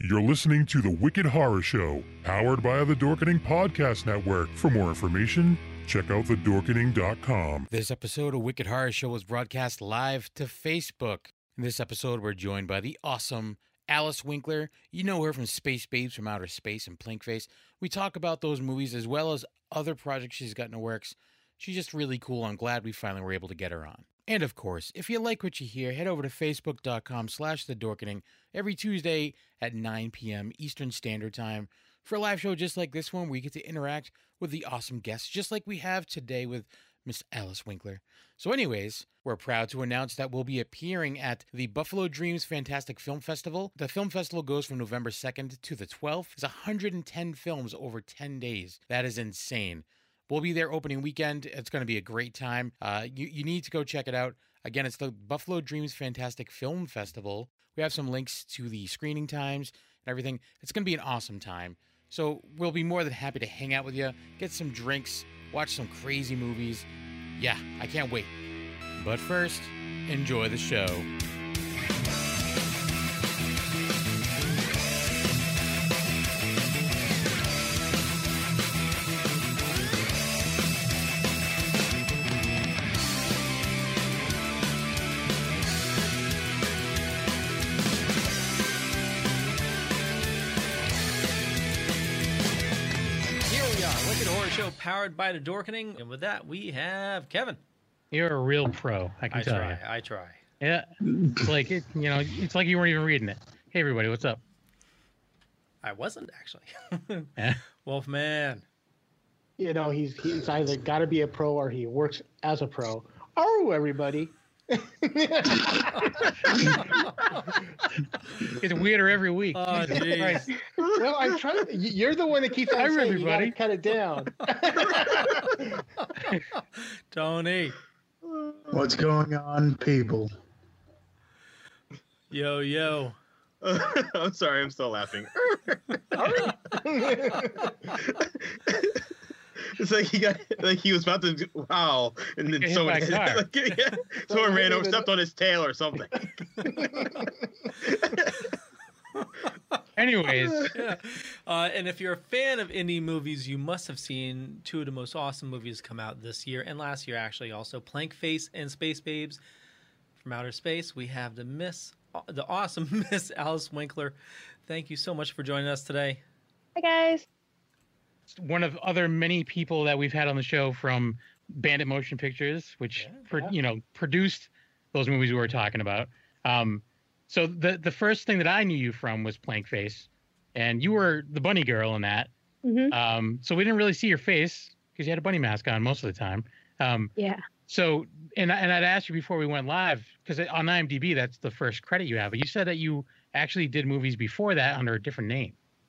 You're listening to The Wicked Horror Show, powered by the Dorkening Podcast Network. For more information, check out thedorkening.com. This episode of Wicked Horror Show was broadcast live to Facebook. In this episode, we're joined by the awesome Alice Winkler. You know her from Space Babes from Outer Space and Plinkface. We talk about those movies as well as other projects she's got in the works. She's just really cool. I'm glad we finally were able to get her on. And of course, if you like what you hear, head over to facebook.com/thedorkening every Tuesday at 9 p.m. Eastern Standard Time for a live show just like this one where you get to interact with the awesome guests just like we have today with Miss Alice Winkler. So anyways, we're proud to announce that we'll be appearing at the Buffalo Dreams Fantastic Film Festival. The film festival goes from November 2nd to the 12th. It's 110 films over 10 days. That is insane. We'll be there opening weekend. It's going to be a great time. You need to go check it out. Again, it's the Buffalo Dreams Fantastic Film Festival. We have some links to the screening times and everything. It's going to be an awesome time. So we'll be more than happy to hang out with you, get some drinks, watch some crazy movies. Yeah, I can't wait. But first, enjoy the show. Show powered by the Dorkening, and with that we have Kevin. You're a real pro, I can tell you. I try. Yeah, it's like it's like you weren't even reading it. Hey everybody, what's up? I wasn't actually. Yeah. Wolfman. You know, he's either got to be a pro or he works as a pro. Oh, everybody. It's weirder every week. Oh, jeez. Well, I'm trying. You're the one that keeps on saying you gotta cut it down. Tony. What's going on, people? Yo. I'm sorry, I'm still laughing. It's like he was about to wow, and then someone ran over, stepped on his tail or something. Anyways, yeah. And if you're a fan of indie movies, you must have seen two of the most awesome movies come out this year and last year, actually. Also, Plinkface and Space Babes from Outer Space. We have the awesome Miss Alice Winkler. Thank you so much for joining us today. Hi guys. One of other many people that we've had on the show from Bandit Motion Pictures, which produced those movies we were talking about. So the first thing that I knew you from was Plinkface, and you were the bunny girl in that. Mm-hmm. So we didn't really see your face because you had a bunny mask on most of the time. Yeah. So and I'd asked you before we went live because on IMDb that's the first credit you have, but you said that you actually did movies before that under a different name.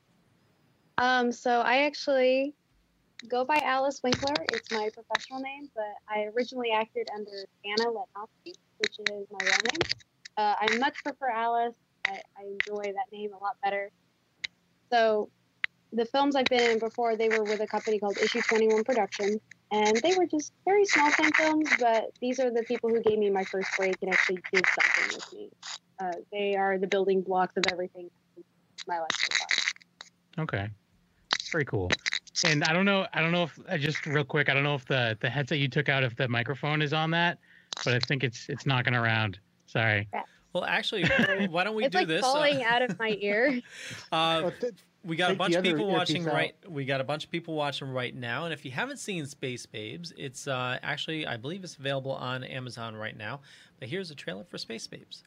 So I actually go by Alice Winkler. It's my professional name, but I originally acted under Anna Letnowski, which is my real name. I much prefer Alice. I enjoy that name a lot better. So the films I've been in before, they were with a company called Issue 21 Productions, and they were just very small time films, but these are the people who gave me my first break and actually did something with me. They are the building blocks of everything in my life so far. Okay. Very cool. And I don't know if just real quick, I don't know if the headset you took out, if the microphone is on that, but I think it's knocking around. Sorry. Well, actually, why don't we do this? It's like falling out of my ear. We got a bunch of people watching We got a bunch of people watching right now, and if you haven't seen Space Babes, it's actually, I believe it's available on Amazon right now. But here's a trailer for Space Babes.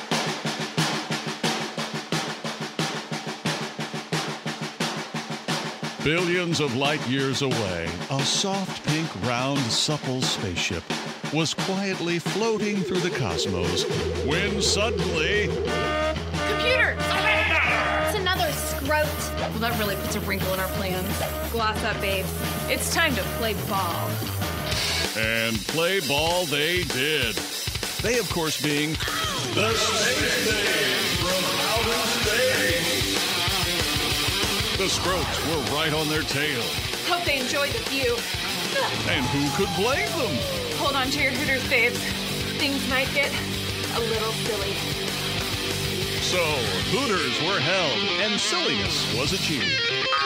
Billions of light years away, a soft, pink, round, supple spaceship was quietly floating through the cosmos when suddenly... Computer! It's another scrote. Well, that really puts a wrinkle in our plans. Gloss up, babes. It's time to play ball. And play ball they did. They, of course, being the Space Babes from outer space. The Scroats were right on their tail. Hope they enjoyed the view. And who could blame them? Hold on to your hooters, babes. Things might get a little silly. So, Hooters were held and silliness was achieved.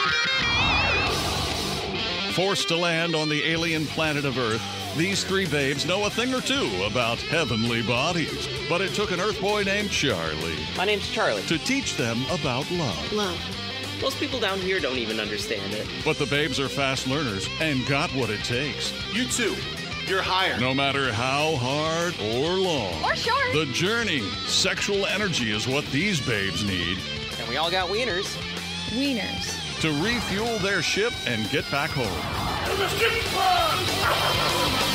Forced to land on the alien planet of Earth, these three babes know a thing or two about heavenly bodies. But it took an Earth boy named Charlie. My name's Charlie. To teach them about love. Love. Most people down here don't even understand it. But the babes are fast learners and got what it takes. You too. You're hired. No matter how hard or long. Or short. The journey, sexual energy is what these babes need. And we all got wieners. Wieners. To refuel their ship and get back home. The ship club!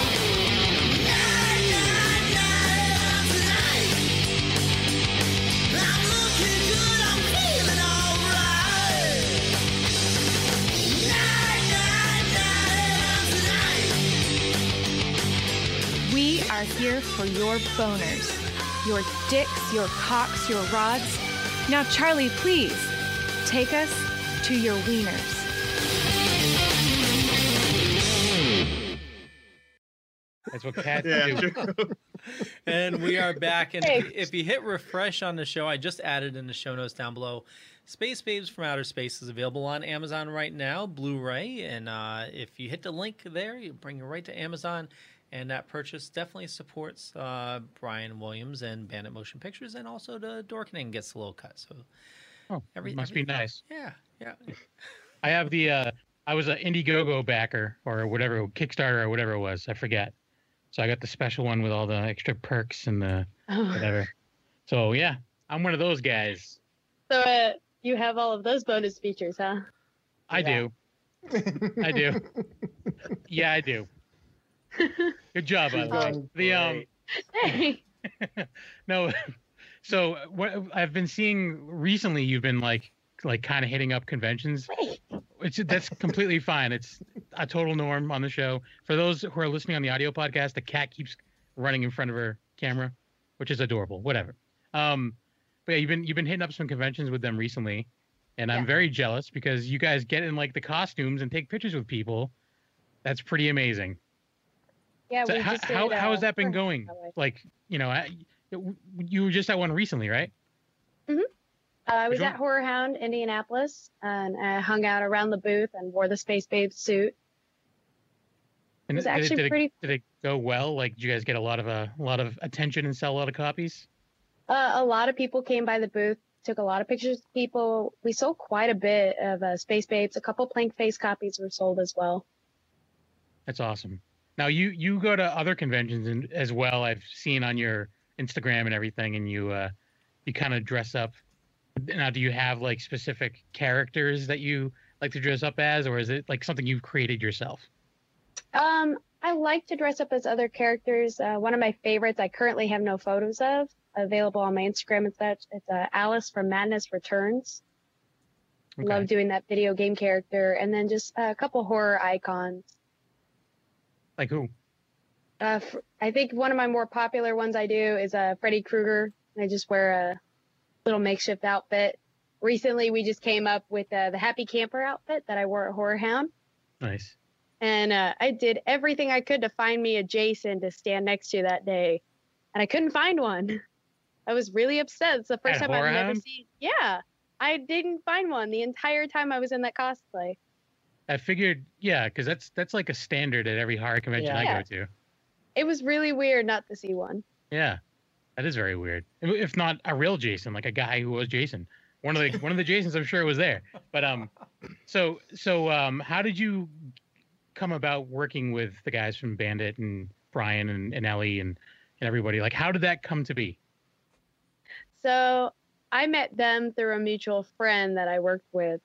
We are here for your boners, your dicks, your cocks, your rods. Now, Charlie, please take us to your wieners. That's what cats do. And we are back. And if you hit refresh on the show, I just added in the show notes down below. Space Babes from Outer Space is available on Amazon right now, Blu-ray. And if you hit the link there, you bring you right to Amazon. And that purchase definitely supports Brian Williams and Bandit Motion Pictures, and also the Dorkening gets a little cut. So, must be nice. Yeah. I have the. I was an Indiegogo backer or whatever, Kickstarter or whatever it was. I forget. So I got the special one with all the extra perks and the whatever. So yeah, I'm one of those guys. So you have all of those bonus features, huh? I do. I do. Yeah, I do. Good job, by the way. No, so what I've been seeing recently, you've been like kind of hitting up conventions. That's completely fine. It's a total norm on the show. For those who are listening on the audio podcast, the cat keeps running in front of her camera, which is adorable. Whatever. But yeah, you've been hitting up some conventions with them recently, and I'm very jealous because you guys get in like the costumes and take pictures with people. That's pretty amazing. Yeah. So how has that been going? Like, you were just at one recently, right? Mm-hmm. I was at Horror Hound, Indianapolis, and I hung out around the booth and wore the Space Babe suit. And it was actually pretty. Did it go well? Like, did you guys get a lot of attention and sell a lot of copies? A lot of people came by the booth, took a lot of pictures of people. We sold quite a bit of Space Babes. A couple Plank Face copies were sold as well. That's awesome. Now you go to other conventions as well. I've seen on your Instagram and everything, and you kind of dress up. Now, do you have like specific characters that you like to dress up as, or is it like something you've created yourself? I like to dress up as other characters. One of my favorites I currently have no photos of, available on my Instagram and such. It's Alice from Madness Returns. Okay. Love doing that video game character, and then just a couple horror icons. Like who? I think one of my more popular ones I do is Freddy Krueger. I just wear a little makeshift outfit. Recently, we just came up with the Happy Camper outfit that I wore at Horror Hound. Nice. And I did everything I could to find me a Jason to stand next to that day, and I couldn't find one. I was really upset. It's the first time I've ever seen. Yeah, I didn't find one the entire time I was in that cosplay. I figured, yeah, because that's like a standard at every horror convention I go to. It was really weird not to see one. Yeah, that is very weird. If not a real Jason, like a guy who was Jason, one of the Jasons, I'm sure was there. But so how did you come about working with the guys from Bandit and Brian and Ellie and everybody? Like, how did that come to be? So I met them through a mutual friend that I worked with.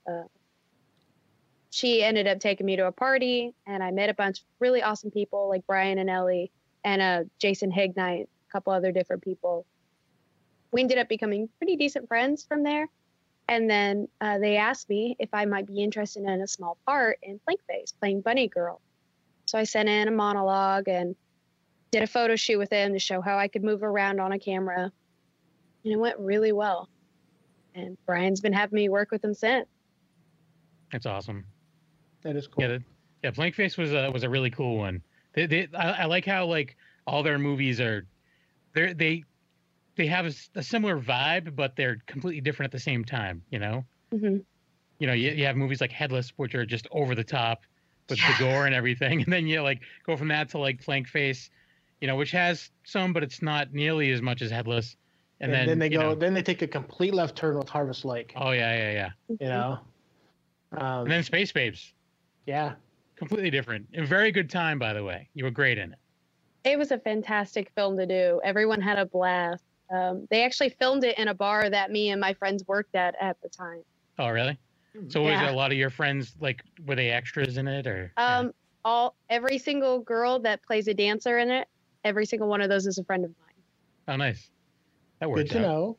She ended up taking me to a party, and I met a bunch of really awesome people like Brian and Ellie and Jason Hignite, a couple other different people. We ended up becoming pretty decent friends from there. And then they asked me if I might be interested in a small part in Plank Face, playing Bunny Girl. So I sent in a monologue and did a photo shoot with them to show how I could move around on a camera. And it went really well. And Brian's been having me work with him since. That's awesome. That is cool. Yeah, Plank Face was a really cool one. I like how like all their movies are, they they have a similar vibe, but they're completely different at the same time. You know. Mm-hmm. You know, you have movies like Headless, which are just over the top with the gore and everything, and then you like go from that to like Plank Face, you know, which has some, but it's not nearly as much as Headless. And then they go, then they take a complete left turn with Harvest Lake. Oh yeah. You know. And then Space Babes. Yeah. Completely different. A very good time, by the way. You were great in it. It was a fantastic film to do. Everyone had a blast. They actually filmed it in a bar that me and my friends worked at the time. Oh, really? So was a lot of your friends, like, were they extras in it, or? Every single girl that plays a dancer in it, every single one of those is a friend of mine. Oh, nice. That works. Good to know.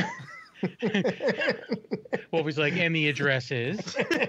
What was like, and the address is?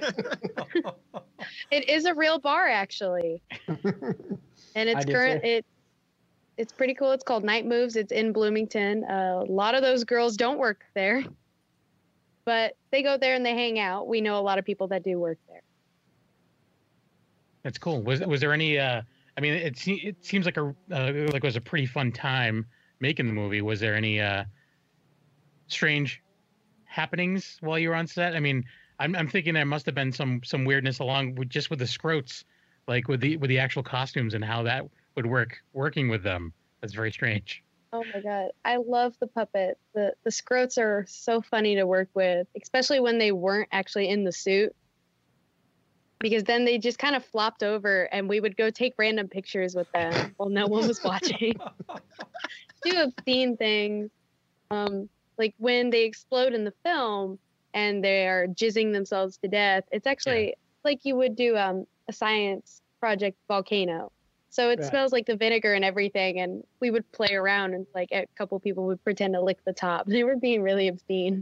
It is a real bar, actually. And it's pretty cool. It's called Night Moves. It's in Bloomington. A lot of those girls don't work there, but they go there and they hang out. We know a lot of people that do work there. That's cool. Was there any? I mean, it seems like it was a pretty fun time making the movie. Was there any strange happenings while you were on set? I mean, I'm thinking there must have been some weirdness along with just with the Scroats, like with the actual costumes and how that would working with them. That's very strange. Oh my god, I love the puppet. The Scroats are so funny to work with, especially when they weren't actually in the suit, because then they just kind of flopped over and we would go take random pictures with them while no one was watching. Do obscene things, like when they explode in the film and they are jizzing themselves to death. It's actually like you would do a science project volcano. So it smells like the vinegar and everything, and we would play around, and like a couple people would pretend to lick the top. They were being really obscene.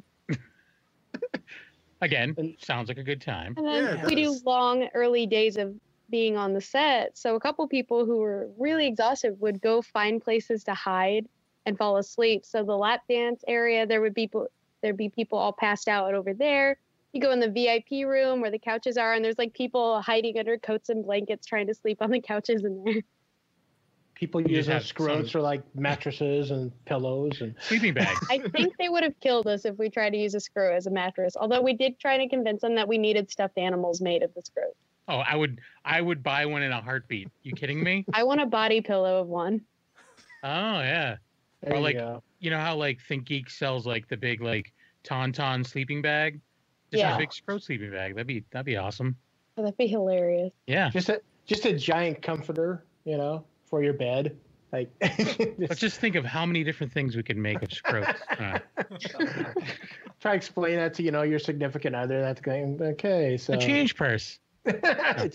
Again, sounds like a good time. And then we do long, early days of being on the set. So a couple people who were really exhausted would go find places to hide and fall asleep. So the lap dance area, there'd be people all passed out over there. You go in the VIP room where the couches are, and there's like people hiding under coats and blankets trying to sleep on the couches in there. People use those Scroats for like mattresses and pillows and sleeping bags. I think they would have killed us if we tried to use a Scroat as a mattress. Although we did try to convince them that we needed stuffed animals made of the Scroat. Oh, I would buy one in a heartbeat. You kidding me? I want a body pillow of one. Oh yeah. There or like you know how like ThinkGeek sells like the big like Tauntaun sleeping bag? Just a big Scroat sleeping bag. That'd be awesome. Oh, that'd be hilarious. Yeah. Just a giant comforter, you know, for your bed. Like let's just think of how many different things we could make of Scroats. Try to explain that to your significant other. That's going okay. So a change purse. A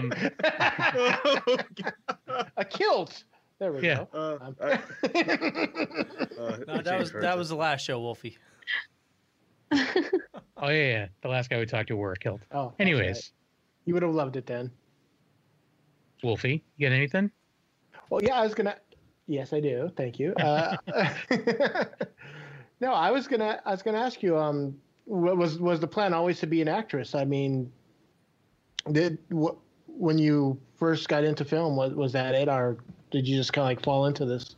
kilt. There we go. No, that was the last show, Wolfie. Oh yeah. The last guy we talked to wore a kilt. Oh. Anyways, right. You would have loved it then. Wolfie, you got anything? Well, yeah, yes, I do. Thank you. No, I was gonna ask you. Was the plan always to be an actress? I mean, when you first got into film, was that it, or did you just kind of like fall into this?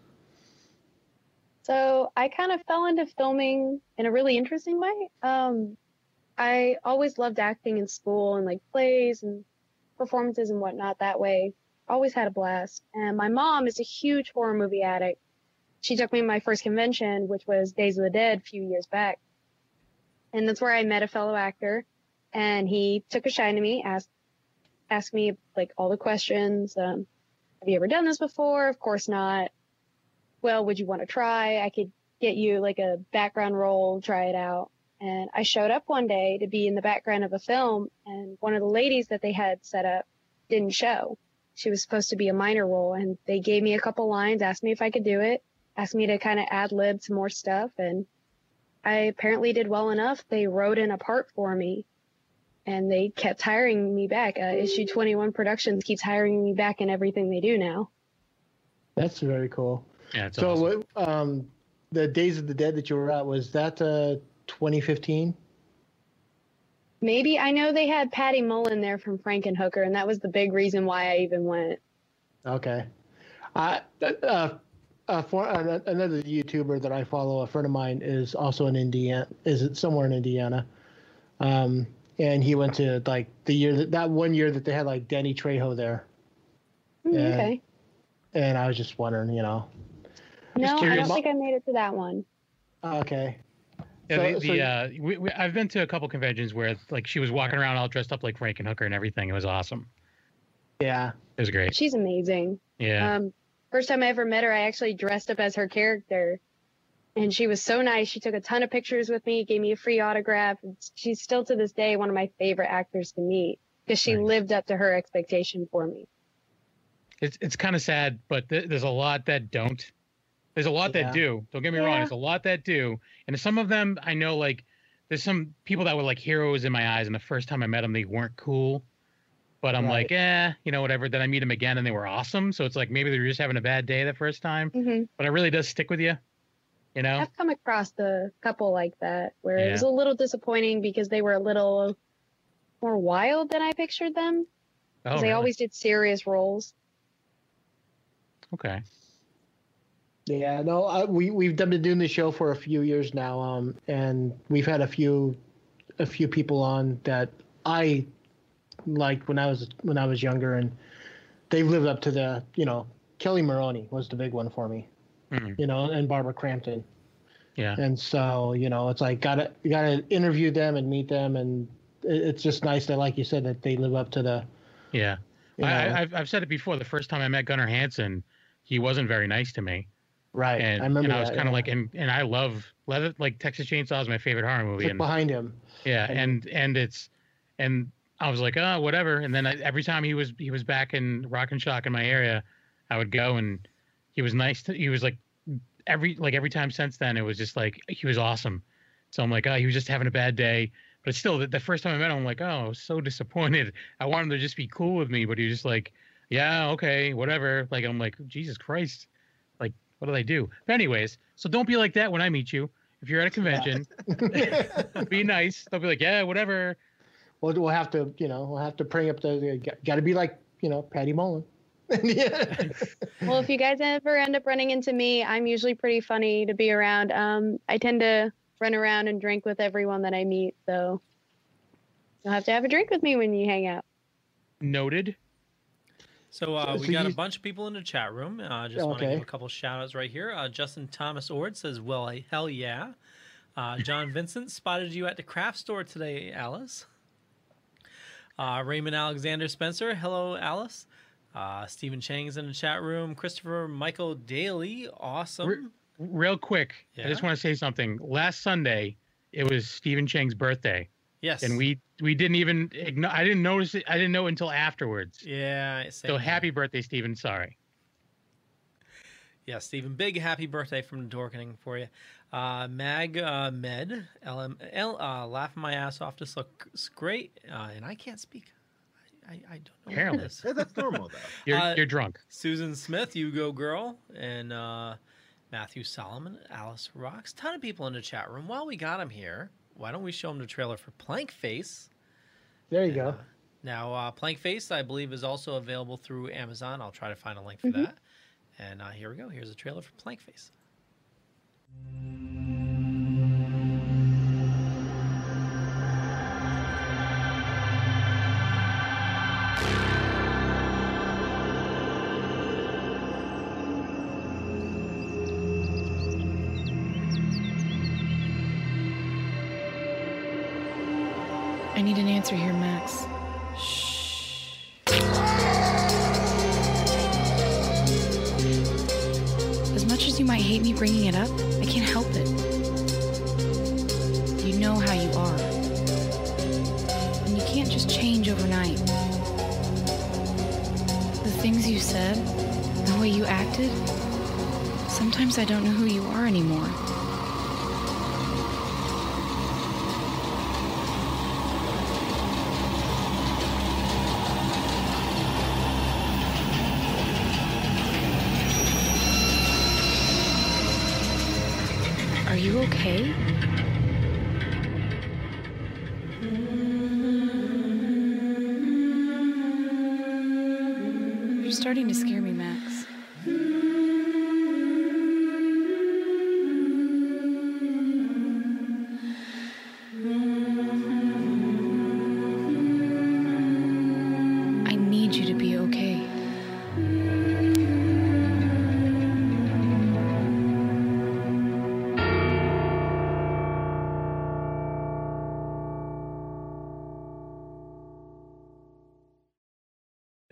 So I kind of fell into filming in a really interesting way. I always loved acting in school and like plays and performances and whatnot that way. Always had a blast. And my mom is a huge horror movie addict. She took me to my first convention, which was Days of the Dead a few years back. And that's where I met a fellow actor. And he took a shine to me, asked me like all the questions. Have you ever done this before? Of course not. Well, would you want to try? I could get you like a background role, try it out. And I showed up one day to be in the background of a film, and one of the ladies that they had set up didn't show. She was supposed to be a minor role, and they gave me a couple lines, asked me if I could do it, asked me to kind of ad-lib some more stuff, and I apparently did well enough. They wrote in a part for me, and they kept hiring me back. Issue 21 Productions keeps hiring me back in everything they do now. That's very cool. Yeah, it's so awesome. The Days of the Dead that you were at, was that 2015? Maybe. I know they had Patty Mullen there from Frankenhooker, and that was the big reason why I even went. Okay. Another YouTuber that I follow, a friend of mine, is also in Indiana. Is somewhere in Indiana, and he went to like the year that 1 year that they had like Danny Trejo there. Okay. And I was just wondering, No, I don't think I made it to that one. Okay. Yeah, I've been to a couple conventions where like she was walking around all dressed up like Frankenhooker and everything. It was awesome. Yeah. It was great. She's amazing. Yeah. First time I ever met her, I actually dressed up as her character. And she was so nice. She took a ton of pictures with me, gave me a free autograph. She's still to this day one of my favorite actors to meet because she lived up to her expectation for me. It's kind of sad, but there's a lot that don't. There's a lot that do. Don't get me wrong. There's a lot that do. And some of them, I know, like, there's some people that were like heroes in my eyes. And the first time I met them, they weren't cool. But I'm like, whatever. Then I meet them again and they were awesome. So it's like maybe they were just having a bad day the first time. Mm-hmm. But it really does stick with you. I've come across a couple like that where it was a little disappointing because they were a little more wild than I pictured them. Because they always did serious roles. Okay. Yeah, no, we've been doing the show for a few years now, and we've had a few people on that I liked when I was younger, and they've lived up to the Kelly Maroney was the big one for me, and Barbara Crampton. Yeah. And so it's like you gotta interview them and meet them, and it's just nice that, like you said, that they live up to the. Yeah, I've said it before. The first time I met Gunnar Hansen, he wasn't very nice to me. Right. And I remember I was kind of like, and I love Leather, like Texas Chainsaw is my favorite horror movie. And behind him. Yeah. And I was like, oh, whatever. And then every time he was back in Rock and Shock in my area, I would go and he was nice. He was like every time since then, it was just like, he was awesome. So I'm like, oh, he was just having a bad day. But it's still the first time I met him, I'm like, oh, I was so disappointed. I wanted him to just be cool with me, but he was just like, yeah, okay, whatever. Like, I'm like, Jesus Christ. Like, what did I do? But anyways, so don't be like that when I meet you. If you're at a convention, be nice. Don't be like, yeah, whatever. Well, we'll have to bring up got to be like, Patty Mullen. Well, if you guys ever end up running into me, I'm usually pretty funny to be around. I tend to run around and drink with everyone that I meet, so you'll have to have a drink with me when you hang out. Noted. So we got a bunch of people in the chat room. Just want to give a couple shout outs right here. Justin Thomas Ord says, well, hell yeah. John Vincent spotted you at the craft store today, Alice. Raymond Alexander Spencer, hello, Alice. Stephen Chang's in the chat room. Christopher Michael Daly, awesome. Real quick, I just want to say something. Last Sunday, it was Stephen Chang's birthday. Yes. And we didn't even I didn't notice it. I didn't know until afterwards. Yeah. So happy birthday, Stephen. Sorry. Yeah, Stephen. Big happy birthday from the Dorkening for you. Mag Med LML laughing my ass off. This looks great. And I can't speak. I don't know Apparently. what it is. Yeah, that's normal though. You're drunk. Susan Smith, you go girl, and Matthew Solomon, Alice Rocks. Ton of people in the chat room. While we got them here, why don't we show them the trailer for Plank Face? There you go. Now, Plank Face, I believe, is also available through Amazon. I'll try to find a link for that. And here we go. Here's a trailer for Plank Face. I need an answer here, Max. As much as you might hate me bringing it up, I can't help it. You know how you are. And you can't just change overnight. The things you said, the way you acted, sometimes I don't know who you are anymore. Are you okay? You're starting to scare me, Max.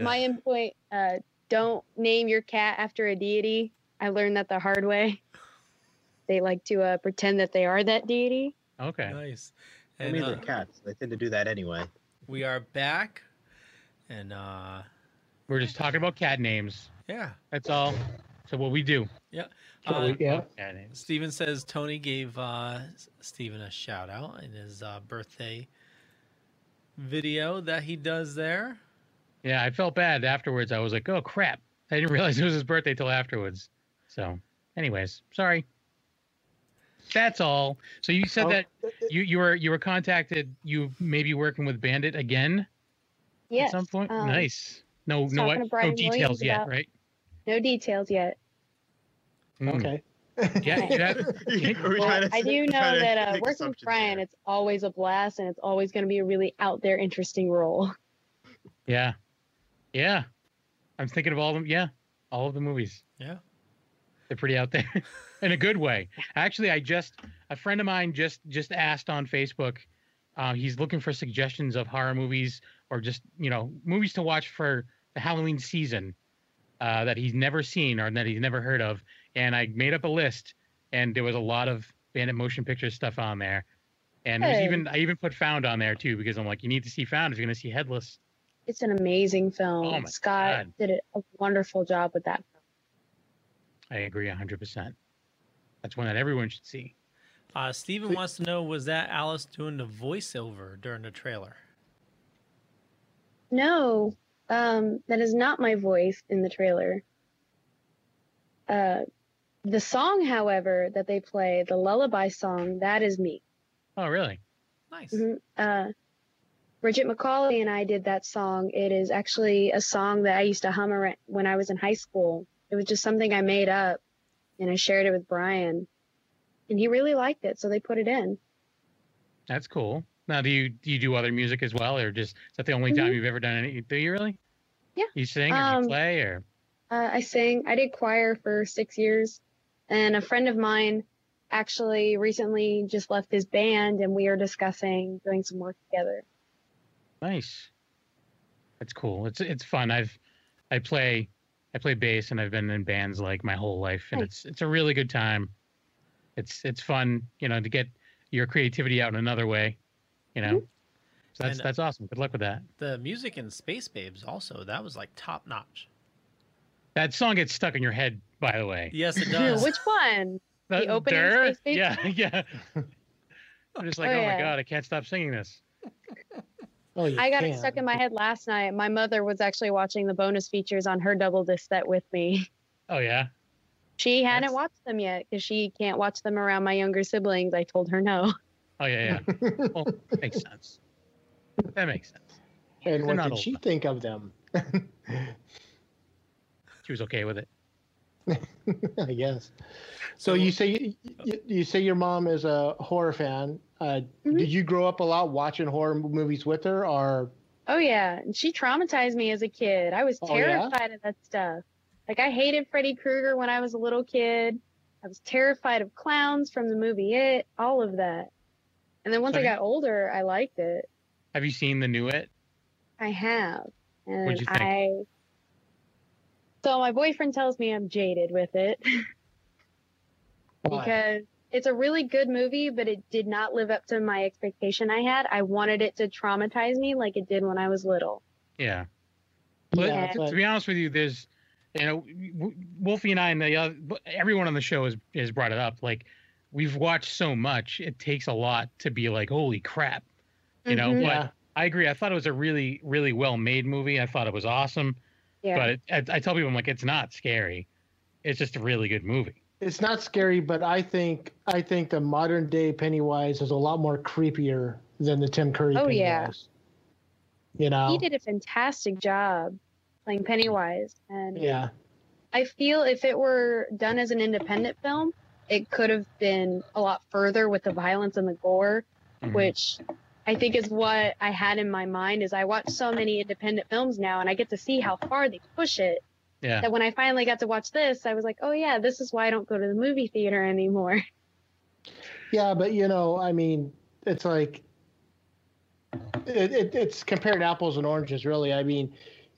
My endpoint, don't name your cat after a deity. I learned that the hard way. They like to pretend that they are that deity. Okay. Nice. I mean, they're cats. They tend to do that anyway. We are back, and we're just talking about cat names. Yeah. That's all. So what we do. Yeah. Yeah. Steven says Tony gave Steven a shout out in his birthday video that he does there. Yeah, I felt bad afterwards. I was like, oh crap. I didn't realize it was his birthday till afterwards. So anyways, sorry. That's all. So you said that you were contacted. You may be working with Bandit again. Yes. At some point. Nice. No Brian details Williams yet, about- right? No details yet. Okay. Yeah. Well, I do know that working with Brian, it's always a blast, and it's always going to be a really out there, interesting role. Yeah. Yeah. I'm thinking of all of them. Yeah. All of the movies. Yeah. They're pretty out there in a good way. Actually, a friend of mine just asked on Facebook. He's looking for suggestions of horror movies or just, movies to watch for the Halloween season that he's never seen or that he's never heard of. And I made up a list, and there was a lot of Bandit Motion Picture stuff on there. And I even put Found on there too, because I'm like, you need to see Found if you're going to see Headless. It's an amazing film. Oh my Scott God. did a wonderful job with that. I agree 100%. That's one that everyone should see. Steven wants to know, was that Alice doing the voiceover during the trailer? No, that is not my voice in the trailer. The song, however, that they play, the lullaby song, that is me. Oh, really? Nice. Mm-hmm. Bridget McCauley and I did that song. It is actually a song that I used to hum around when I was in high school. It was just something I made up, and I shared it with Brian, and he really liked it, so they put it in. That's cool. Now, do you do other music as well, or is that the only time you've ever done any? Do you really? Yeah. You sing or you play or? I sang. I did choir for 6 years, and a friend of mine actually recently just left his band, and we are discussing doing some work together. Nice. That's cool. It's fun. I play bass, and I've been in bands like my whole life, and it's a really good time. It's fun, to get your creativity out in another way, So that's awesome. Good luck with that. The music in Space Babes also, that was like top notch. That song gets stuck in your head, by the way. Yes, it does. Which one? The opening Space Babes? Yeah. I'm just like, oh my God, I can't stop singing this. Oh, I got it stuck in my head last night. My mother was actually watching the bonus features on her double disc set with me. Oh, yeah? She hadn't watched them yet because she can't watch them around my younger siblings. I told her no. Oh, yeah. Well, makes sense. That makes sense. And what did she think of them? She was okay with it. I guess. So you say your mom is a horror fan. Did you grow up a lot watching horror movies with her, or? Oh yeah, and she traumatized me as a kid. I was terrified of that stuff. Like I hated Freddy Krueger when I was a little kid. I was terrified of clowns from the movie It. All of that. And then once I got older, I liked it. Have you seen the new It? I have. And What'd you think? So my boyfriend tells me I'm jaded with it. Because it's a really good movie, but it did not live up to my expectation I had. I wanted it to traumatize me like it did when I was little. Yeah. But to be honest with you, there's, Wolfie and I and everyone on the show has brought it up. Like, we've watched so much, it takes a lot to be like, holy crap, But I agree. I thought it was a really, really well-made movie. I thought it was awesome. Yeah. But I tell people, I'm like, it's not scary. It's just a really good movie. It's not scary, but I think the modern day Pennywise is a lot more creepier than the Tim Curry Pennywise. Yeah. He did a fantastic job playing Pennywise. And I feel if it were done as an independent film, it could have been a lot further with the violence and the gore, which I think is what I had in my mind. Is I watch so many independent films now, and I get to see how far they push it. Yeah. That when I finally got to watch this, I was like, oh yeah, this is why I don't go to the movie theater anymore. Yeah, but I mean, it's like it's comparing apples and oranges, really. I mean,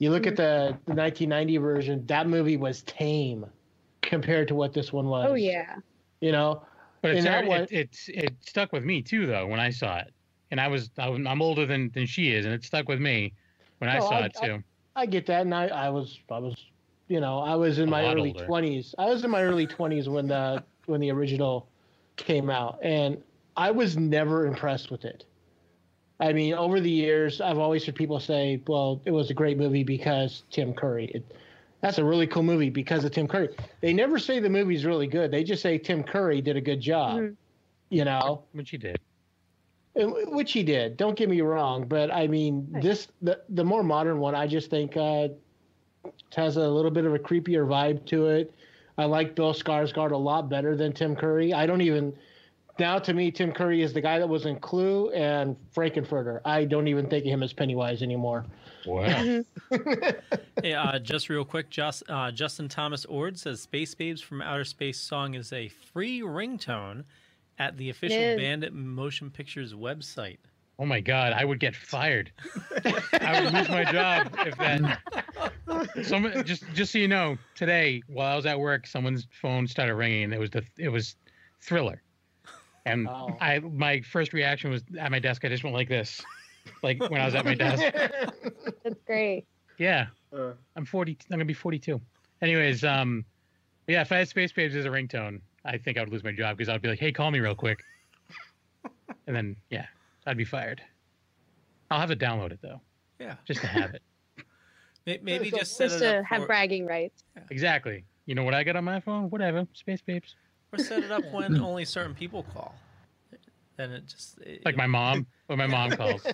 You look at the 1990 version, that movie was tame compared to what this one was. Oh yeah. You know, but it stuck with me too, though, when I saw it. And I'm older than she is, and it stuck with me when I saw it too. I get that, and I was, you know, I was in my early 20s. I was in my early 20s when the original came out, and I was never impressed with it. I mean, over the years, I've always heard people say, well, it was a great movie because Tim Curry. That's a really cool movie because of Tim Curry. They never say the movie's really good. They just say Tim Curry did a good job, you know? Which he did. Which he did. Don't get me wrong. But, I mean, the more modern one, I just think has a little bit of a creepier vibe to it. I like Bill Skarsgård a lot better than Tim Curry. Now, to me, Tim Curry is the guy that was in Clue and Frankenfurter. I don't even think of him as Pennywise anymore. Wow. Hey, just real quick, Justin Thomas Ord says Space Babes from Outer Space song is a free ringtone at the official Bandit Motion Pictures website. Oh, my God. I would get fired. I would lose my job if that... Just so you know, today, while I was at work, someone's phone started ringing. It was Thriller. And my first reaction was at my desk. I just went like this, like when I was at my desk. That's great. Yeah, I'm 40. I'm gonna be 42. Anyways, yeah, if I had Space Babes as a ringtone, I think I would lose my job because I'd be like, "Hey, call me real quick," and then yeah, I'd be fired. I'll have to download it though. Yeah, just to have it. Maybe just set it up to have bragging rights. Yeah. Exactly. You know what I got on my phone? Whatever. Space Babes. Or set it up when only certain people call. Then it just... Like my mom, when my mom calls.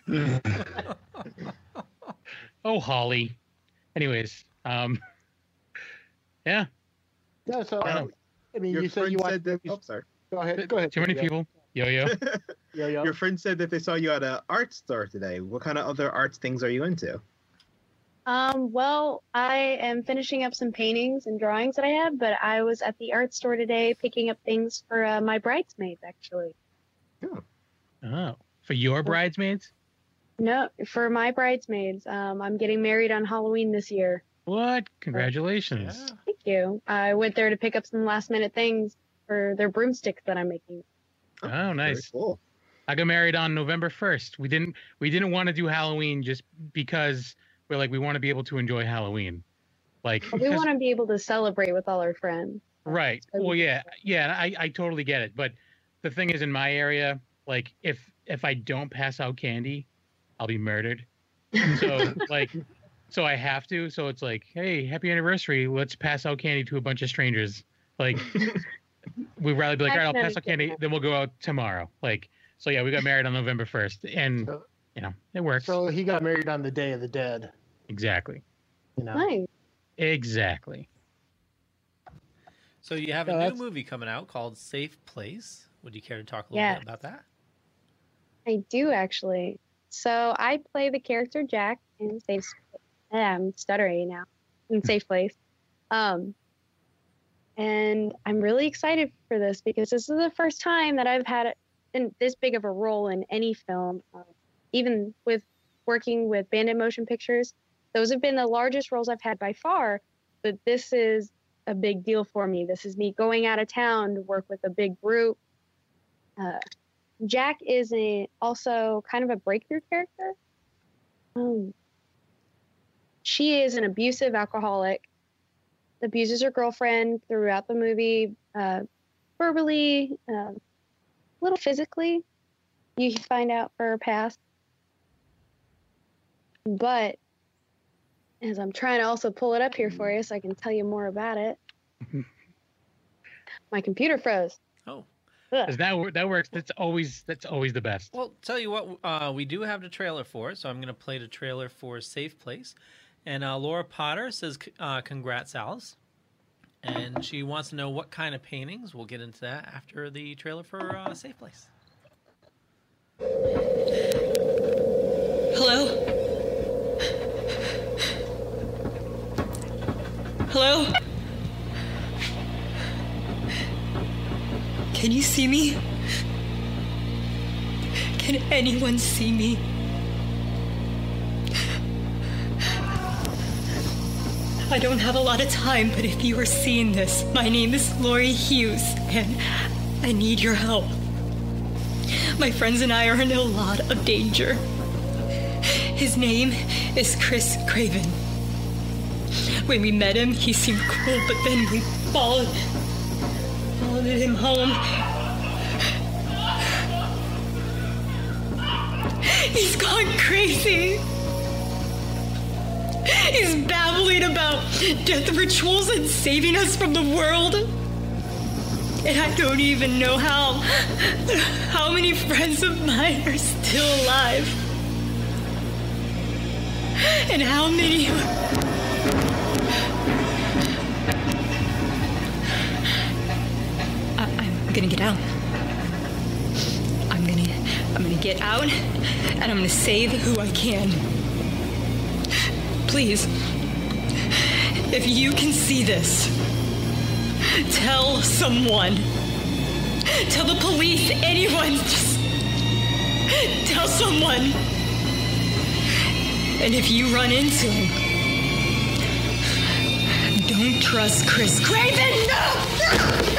Oh, Holly. Anyways, yeah. Yeah, so, I mean, you said you wanted... Oh, sorry. Go ahead. Too many people. Yo-yo. Yo-yo. Your friend said that they saw you at an art store today. What kind of other arts things are you into? Well, I am finishing up some paintings and drawings that I have, but I was at the art store today picking up things for my bridesmaids, actually. Oh, for your bridesmaids? No, for my bridesmaids. I'm getting married on Halloween this year. What? Congratulations. Yeah. Thank you. I went there to pick up some last minute things for their broomsticks that I'm making. Oh, nice. Very cool. I got married on November 1st. We didn't want to do Halloween just because we're like, we want to be able to enjoy Halloween. Like, we want to be able to celebrate with all our friends. Right. Well, yeah. I totally get it. But the thing is, in my area, like, if I don't pass out candy, I'll be murdered. So so I have to. So it's like, hey, happy anniversary. Let's pass out candy to a bunch of strangers. Like, we'd rather be like, all right, I'll pass out candy. Then we'll go out tomorrow. Like, so yeah, we got married on November 1st, and you know, it works. So he got married on the Day of the Dead. Exactly. You know. Nice. Exactly. So you have a new movie coming out called Safe Place. Would you care to talk a little bit about that? I do, actually. So I play the character Jack in Safe Place. I'm stuttering now. In Safe Place. And I'm really excited for this because this is the first time that I've had this big of a role in any film. Even with working with Bandit Motion Pictures, those have been the largest roles I've had by far, but this is a big deal for me. This is me going out of town to work with a big group. Jack is also kind of a breakthrough character. She is an abusive alcoholic, abuses her girlfriend throughout the movie, verbally, a little physically. You find out for her past. But as I'm trying to also pull it up here for you so I can tell you more about it. My computer froze. Oh. That works. That's always the best. Well, tell you what, we do have the trailer for it, so I'm going to play the trailer for Safe Place. And Laura Potter says, congrats, Alice. And she wants to know what kind of paintings. We'll get into that after the trailer for Safe Place. Hello? Hello? Can you see me? Can anyone see me? I don't have a lot of time, but if you are seeing this, my name is Lori Hughes, and I need your help. My friends and I are in a lot of danger. His name is Chris Craven. When we met him, he seemed cool, but then we followed him home. He's gone crazy. He's babbling about death rituals and saving us from the world. And I don't even know how many friends of mine are still alive. And how many... I'm gonna get out. I'm gonna get out, and I'm gonna save who I can. Please, if you can see this, tell someone. Tell the police, anyone, just tell someone. And if you run into him, don't trust Chris Craven. No!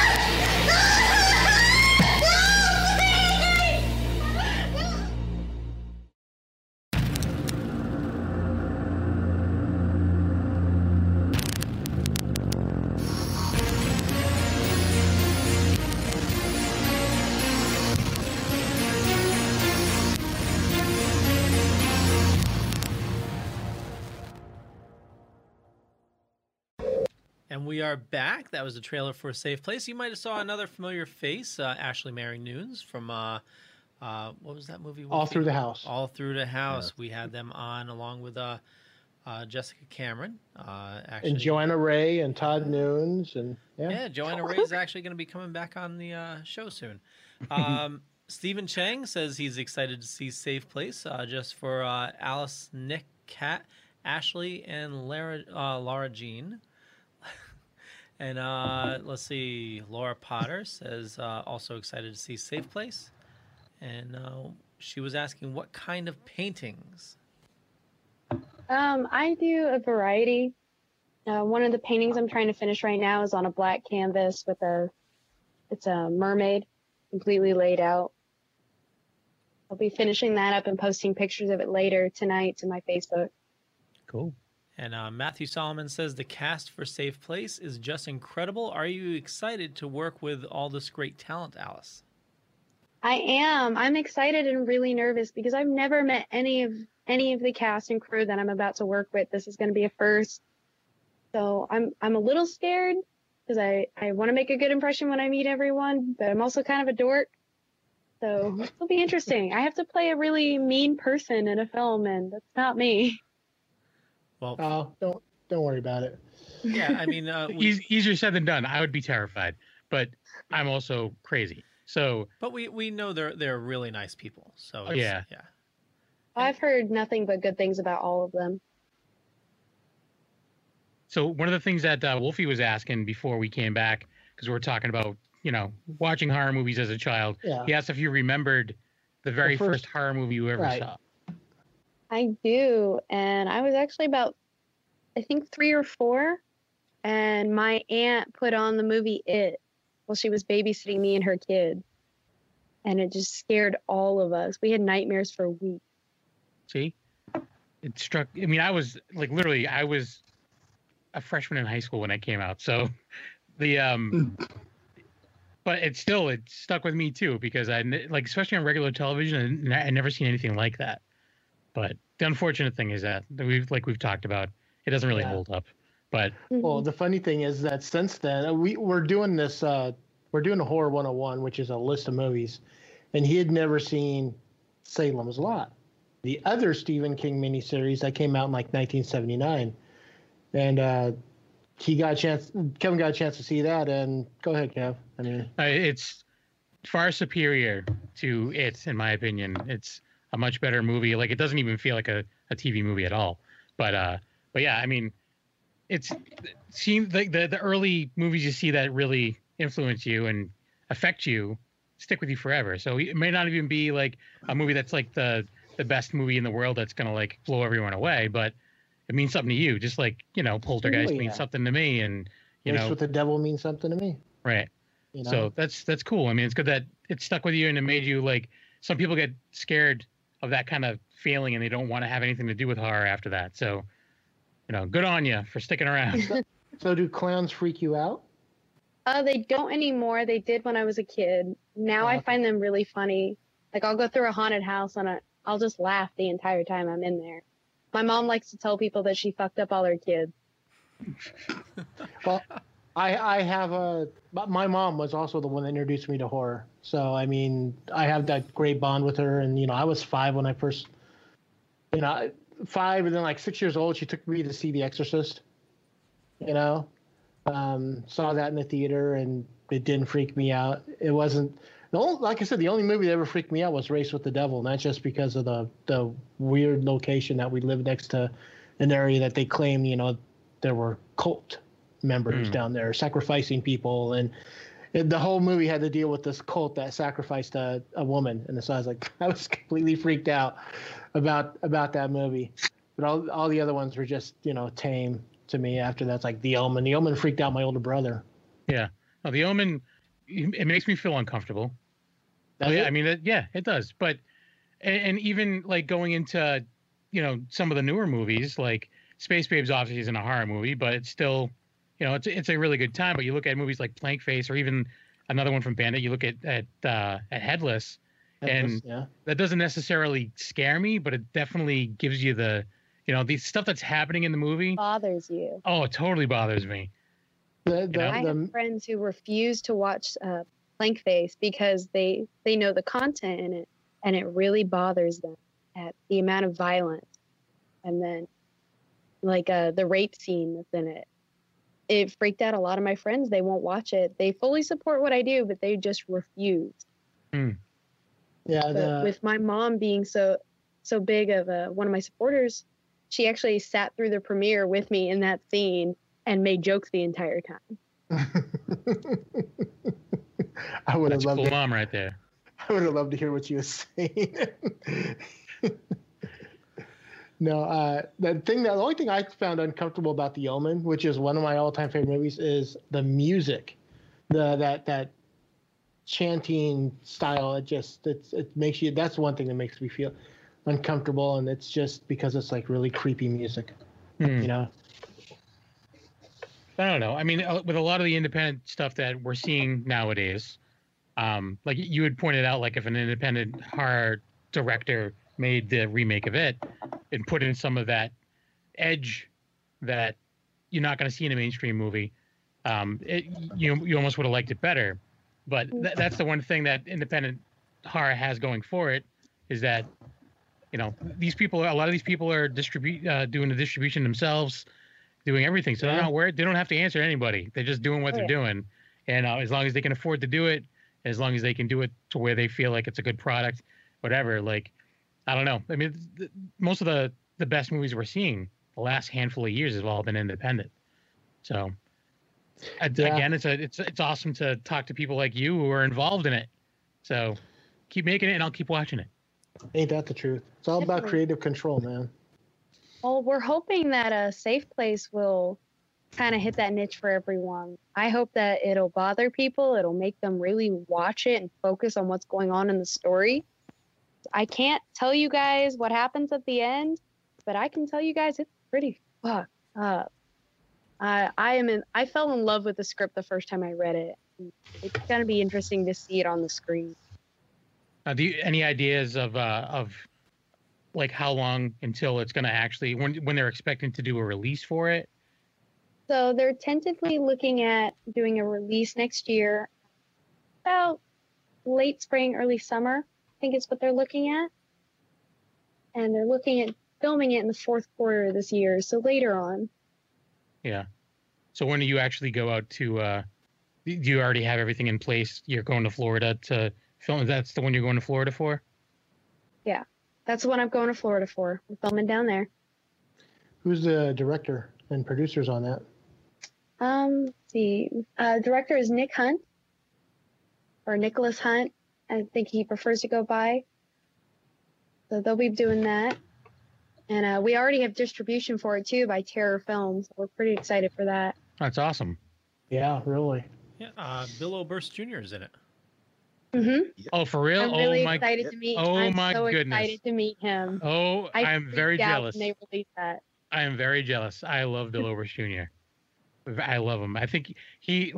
And we are back. That was the trailer for A Safe Place. You might have saw another familiar face, Ashley Mary Nunes from, what was that movie? All Through the House. All Through the House. Yeah. We had them on along with Jessica Cameron. Actually. And Joanna Ray and Todd Nunes. And Joanna Ray is actually going to be coming back on the show soon. Stephen Chang says he's excited to see Safe Place just for Alice, Nick, Kat, Ashley, and Laura Jean. And let's see, Laura Potter says also excited to see Safe Place. And she was asking what kind of paintings? I do a variety. One of the paintings I'm trying to finish right now is on a black canvas with it's a mermaid completely laid out. I'll be finishing that up and posting pictures of it later tonight to my Facebook. Cool. And Matthew Solomon says the cast for Safe Place is just incredible. Are you excited to work with all this great talent, Alice? I am. I'm excited and really nervous because I've never met any of the cast and crew that I'm about to work with. This is going to be a first. So I'm a little scared because I want to make a good impression when I meet everyone, but I'm also kind of a dork. So it'll be interesting. I have to play a really mean person in a film, and that's not me. Well, don't worry about it. Yeah, I mean, easier said than done. I would be terrified, but I'm also crazy. So, but we know they're really nice people. So yeah. I've heard nothing but good things about all of them. So one of the things that Wolfie was asking before we came back, because we were talking about watching horror movies as a child. Yeah. He asked if you remembered the very first horror movie you ever saw. I do, and I was actually about, I think 3 or 4, and my aunt put on the movie It while she was babysitting me and her kid, and it just scared all of us. We had nightmares for weeks. See, it struck. I mean, I was I was a freshman in high school when it came out, so but it stuck with me too because especially on regular television, I never seen anything like that. But the unfortunate thing is that we've talked about, it doesn't really hold up. But well, the funny thing is that since then we're doing this. We're doing a Horror 101, which is a list of movies, and he had never seen Salem's Lot, the other Stephen King miniseries that came out in 1979, and Kevin got a chance to see that. And go ahead, Kev. I mean, it's far superior to It, in my opinion. It's a much better movie. It doesn't even feel like a TV movie at all. But yeah, I mean, it seems like the early movies you see that really influence you and affect you stick with you forever. So it may not even be a movie that's the best movie in the world that's gonna blow everyone away, but it means something to you, just like, Poltergeist means something to me, and Race with the Devil means something to me. Right. So that's cool. I mean, it's good that it stuck with you and it made you like. Some people get scared of that kind of feeling and they don't want to have anything to do with horror after that. So, good on you for sticking around. So do clowns freak you out? They don't anymore. They did when I was a kid. Now I find them really funny. Like I'll go through a haunted house and I'll just laugh the entire time I'm in there. My mom likes to tell people that she fucked up all her kids. Well, I have my mom was also the one that introduced me to horror. So, I mean, I have that great bond with her. And, I was 5 when I first, 5 and then like 6 years old, she took me to see The Exorcist, saw that in the theater and it didn't freak me out. It wasn't, like I said, the only movie that ever freaked me out was Race with the Devil. Not just because of the weird location that we lived next to an area that they claim, there were cult members down there sacrificing people, and the whole movie had to deal with this cult that sacrificed a woman. And so I was completely freaked out about that movie. But all the other ones were just tame to me. After that's like The Omen. The Omen freaked out my older brother. Yeah, no, The Omen, it makes me feel uncomfortable. I mean, it does. But and even like going into some of the newer movies, like Space Babes obviously isn't a horror movie, but it's still, it's a really good time. But you look at movies like Plank Face or even another one from Bandit, you look at Headless, and that doesn't necessarily scare me, but it definitely gives you the, the stuff that's happening in the movie. Bothers you. Oh, it totally bothers me. I have friends who refuse to watch Plank Face because they know the content in it, and it really bothers them at the amount of violence. And then like the rape scene that's in it. It freaked out a lot of my friends. They won't watch it. They fully support what I do, but they just refuse. Yeah. With my mom being so big of one of my supporters, she actually sat through the premiere with me in that scene and made jokes the entire time. I would have loved cool mom right there. I would have loved to hear what you were saying. No, the only thing I found uncomfortable about The Omen, which is one of my all-time favorite movies, is the music, that chanting style. It makes you. That's one thing that makes me feel uncomfortable, and it's just because it's like really creepy music, I don't know. I mean, with a lot of the independent stuff that we're seeing nowadays, like you had pointed out, like if an independent horror director made the remake of it and put in some of that edge that you're not going to see in a mainstream movie, you almost would have liked it better. But that's the one thing that independent horror has going for it, is that a lot of these people are doing the distribution themselves, doing everything. So they don't have to answer to anybody. They're just doing what they're doing, and as long as they can afford to do it, as long as they can do it to where they feel like it's a good product, whatever. Like, I don't know. I mean, most of the best movies we're seeing the last handful of years have all been independent. So, again, it's awesome to talk to people like you who are involved in it. So, keep making it, and I'll keep watching it. Ain't that the truth? It's all about creative control, man. Well, we're hoping that a Safe Place will kind of hit that niche for everyone. I hope that it'll bother people. It'll make them really watch it and focus on what's going on in the story. I can't tell you guys what happens at the end, but I can tell you guys it's pretty fucked up. I fell in love with the script the first time I read it. It's gonna be interesting to see it on the screen. Any ideas of like how long until it's gonna actually when they're expecting to do a release for it? So they're tentatively looking at doing a release next year, about late spring, early summer. I think is what they're looking at. And they're looking at filming it in the fourth quarter of this year, so later on. Yeah. So when do you actually go out to, do you already have everything in place? You're going to Florida to film? That's the one you're going to Florida for? Yeah, that's the one I'm going to Florida for. We're filming down there. Who's the director and producers on that? Let's see. Director is Nick Hunt, or Nicholas Hunt. I think he prefers to go by. So they'll be doing that. And we already have distribution for it too by Terror Films. We're pretty excited for that. That's awesome. Yeah, really. Yeah, Bill Oberst Jr. is in it. Mm-hmm. Oh, for real? I'm really excited to meet. I'm so excited to meet him. Oh, I'm very jealous. When they released that. I am very jealous. I love Bill Oberst Jr. I love him. I think he's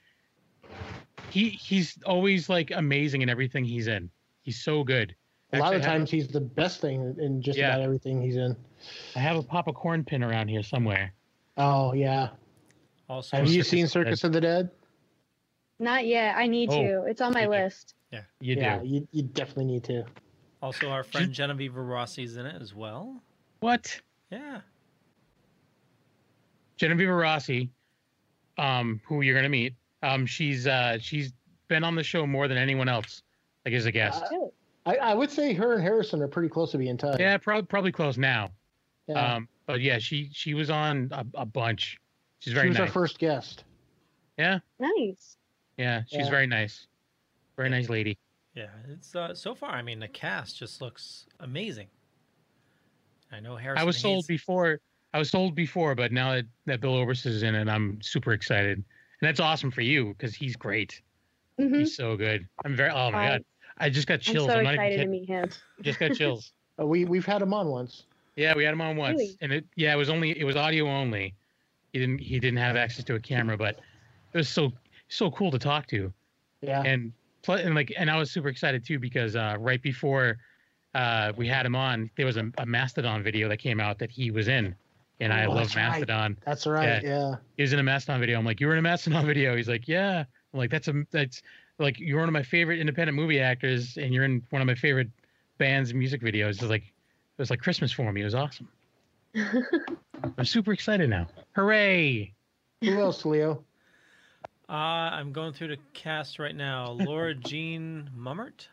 always like amazing in everything he's in. He's so good. A lot of times he's the best thing in just about everything he's in. I have a Papa Corn pin around here somewhere. Oh yeah. Also, have you seen Circus of the Dead? Not yet. I need to. It's on my list. Yeah, you do. You definitely need to. Also, our friend Genevieve Rossi's in it as well. What? Yeah. Genevieve Rossi, who you're gonna meet. She's been on the show more than anyone else, like as a guest. I would say her and Harrison are pretty close to being tied. Yeah, probably close now. Yeah. But yeah, she was on a bunch. She's very nice. She was our first guest. Yeah. Nice. Yeah, she's very nice. Very nice lady. Yeah, it's so far. I mean, the cast just looks amazing. I know Harrison. I was sold before, but now that Bill Oberst is in it, I'm super excited, and that's awesome for you because he's great. Mm-hmm. He's so good. I'm very. Oh my god, I just got chills. I'm so not excited even to meet him. Just got chills. We've had him on once. Yeah, we had him on once, Really? and it was audio only. He didn't have access to a camera, but it was so cool to talk to. Yeah. And I was super excited too because right before we had him on, there was a Mastodon video that came out that he was in, and I love Mastodon. Right. That's right. Yeah. He was in a Mastodon video. I'm like, you were in a Mastodon video? He's like, yeah. I'm like, that's like you're one of my favorite independent movie actors, and you're in one of my favorite bands' music videos. It was like Christmas for me. It was awesome. I'm super excited now. Hooray! Who else, Leo? I'm going through the cast right now. Laura Jean Mummert.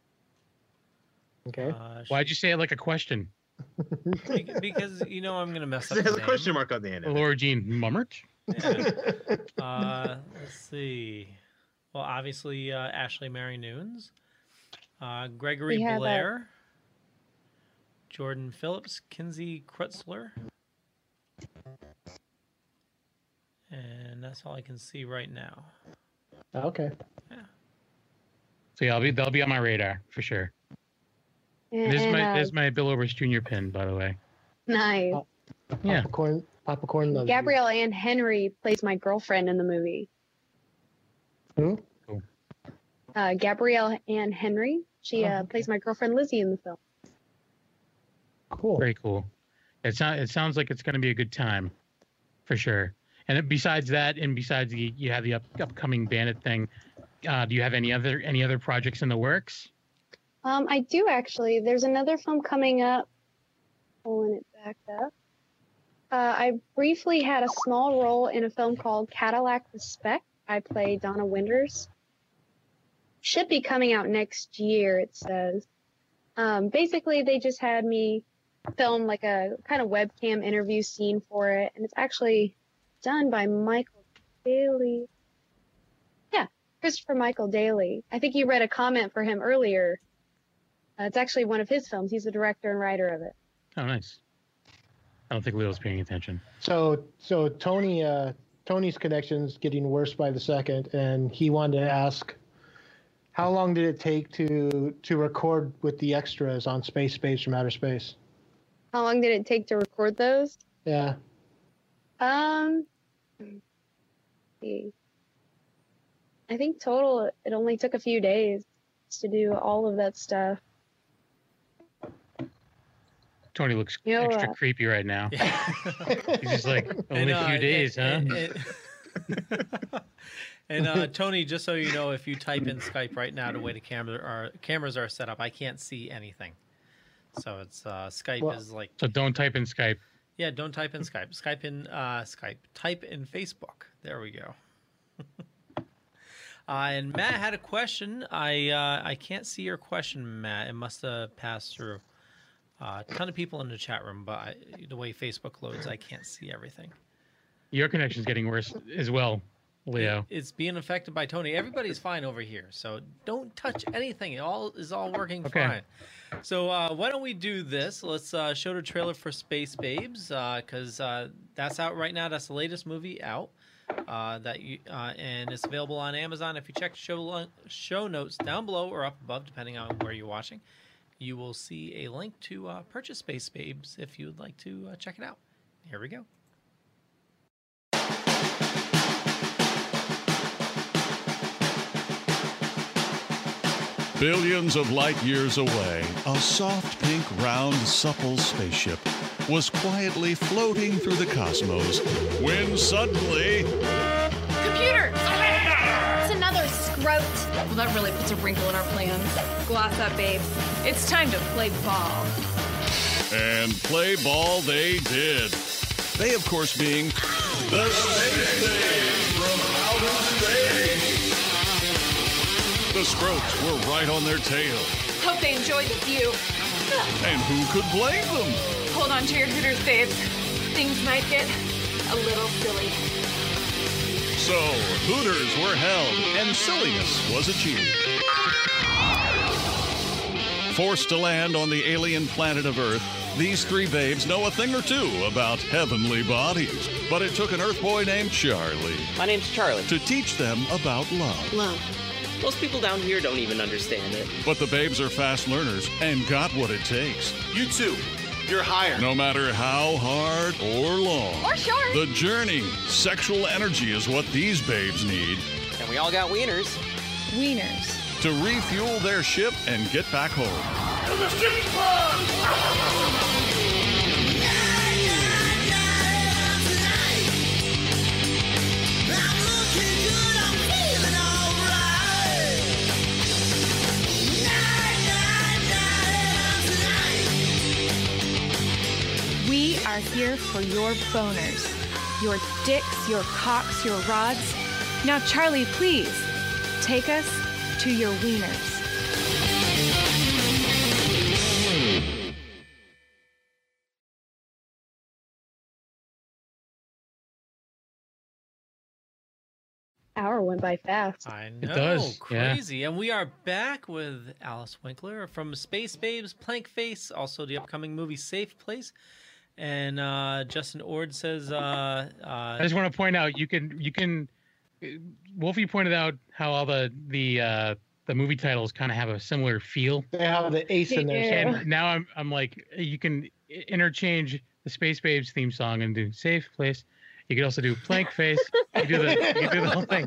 Okay. Why'd you say it like a question? Because I'm going to mess up. It has a name. question mark on the end. Laura Jean Mummert. Yeah. Let's see. Well, obviously Ashley Mary Nunes, Gregory Blair, Jordan Phillips, Kinsey Krutzler. And that's all I can see right now. Okay. Yeah. So yeah, they'll be on my radar for sure. There's my Bill Oberst Jr. pin, by the way. Nice. Yeah. Papa Corn loves Gabrielle Ann Henry plays my girlfriend in the movie. Who? Gabrielle Ann Henry. She plays my girlfriend Lizzie in the film. Cool. Very cool. It sounds like it's going to be a good time, for sure. And besides that, and besides you have the upcoming Bandit thing, do you have any other projects in the works? I do actually. There's another film coming up. Pulling it back up. I briefly had a small role in a film called Cadillac Respect. I play Donna Winters. Should be coming out next year, it says. Basically, they just had me film like a kind of webcam interview scene for it, and it's actually done by Michael Daly. Yeah, Christopher Michael Daly. I think you read a comment for him earlier. It's actually one of his films. He's the director and writer of it. Oh, nice. I don't think Leo's paying attention. So Tony's connection's getting worse by the second, and he wanted to ask, how long did it take to record with the extras on Space Babes from Outer Space? How long did it take to record those? Yeah. Let's see. I think total it only took a few days to do all of that stuff. Tony looks extra creepy right now. He's just like, only a few days, huh? And Tony, just so you know, if you type in Skype right now, the way the cameras are set up, I can't see anything. So it's Skype is like. So don't type in Skype. Yeah, don't type in Skype. Type in Facebook. There we go. And Matt had a question. I can't see your question, Matt. It must have passed through. A ton of people in the chat room, but the way Facebook loads, I can't see everything. Your connection's getting worse as well. Leo. It's being affected by Tony. Everybody's fine over here, so don't touch anything. It all is working fine. So why don't we do this? Let's show the trailer for Space Babes, because that's out right now. That's the latest movie out. And it's available on Amazon. If you check show notes down below or up above, depending on where you're watching, you will see a link to purchase Space Babes if you would like to check it out. Here we go. Billions of light years away, a soft, pink, round, supple spaceship was quietly floating through the cosmos when suddenly... Computer! It's another scrote. Well, that really puts a wrinkle in our plans. Gloss up, babe. It's time to play ball. And play ball they did. They, of course, being the Space Babes from outer space. The Scroats were right on their tail. Hope they enjoyed the view. And who could blame them? Hold on to your Hooters, babes. Things might get a little silly. So, Hooters were held, and silliness was achieved. Forced to land on the alien planet of Earth, these three babes know a thing or two about heavenly bodies. But it took an Earth boy named Charlie. My name's Charlie. To teach them about love. Love. Most people down here don't even understand it. But the babes are fast learners and got what it takes. You too. You're hired. No matter how hard or long. Or short. The journey, sexual energy is what these babes need. And we all got wieners. Wieners. To refuel their ship and get back home. To the ship's club! We are here for your boners. Your dicks, your cocks, your rods. Now, Charlie, please, take us to your wieners. Hour went by fast. I know, It does, crazy. Yeah. And we are back with Alice Winkler from Space Babes, Plank Face, also the upcoming movie Safe Place. And Justin Ord says, I just want to point out you can Wolfie pointed out how all the movie titles kind of have a similar feel. They have the ace in there. And now I'm like, you can interchange the Space Babes theme song and do Safe Place. You could also do Plank Face. You do the whole thing.